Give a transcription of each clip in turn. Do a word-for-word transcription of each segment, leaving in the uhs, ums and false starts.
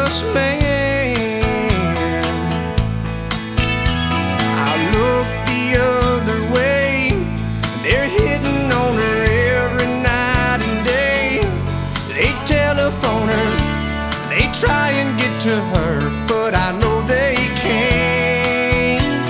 jealous man. I look the other way, they're hitting on her every night and day. They telephone her, they try and get to her, but I know they can't.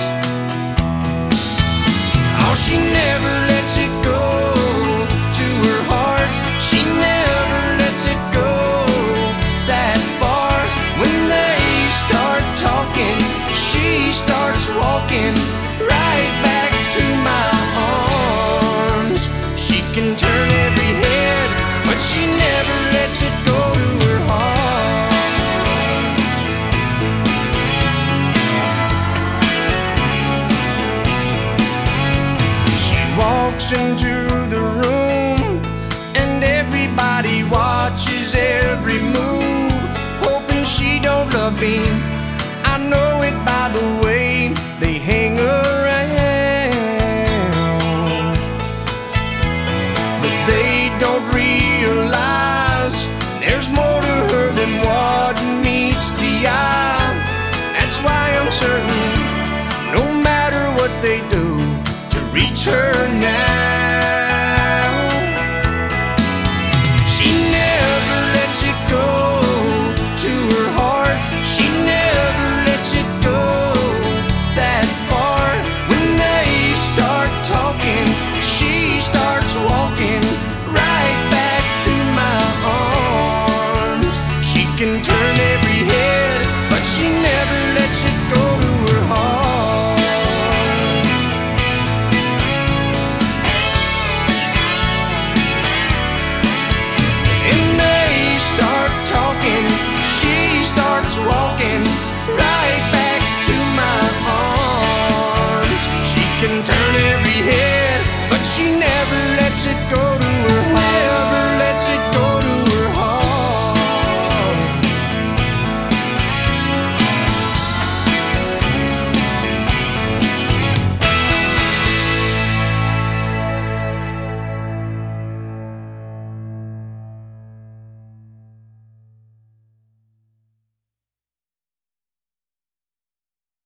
Oh, she never lets it go to her heart. She never lets it go that far. When they start talking, she starts walking right back to my arms. She can turn every head, but she never lets it go to her heart. She walks into the room and everybody watches every move, hoping she don't love me. I know it by the way they hang around, but they don't realize there's more to her than what meets the eye. That's why I'm certain, no matter what they do to reach her now, she never lets it go to her heart. She never lets it go that far. When they start talking, she starts walking right back to my arms. She can turn every